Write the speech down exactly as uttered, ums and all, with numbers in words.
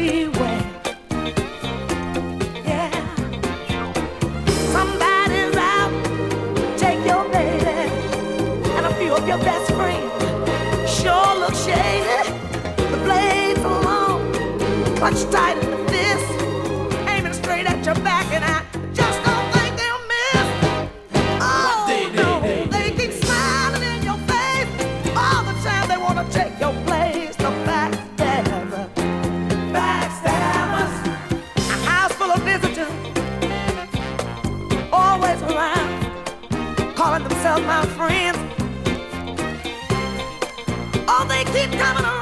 beware. Yeah, somebody's out, take your lady, and a few of your best friends sure look shady. The blades are long, clutched tight in the fist, aiming straight at your back, and I just don't think they'll miss. Oh no, they keep smiling in your face all the time. They wanna take your place. The backstabbers, backstabbers. A house full of visitors, always around, calling themselves my friends. Oh, they keep coming around.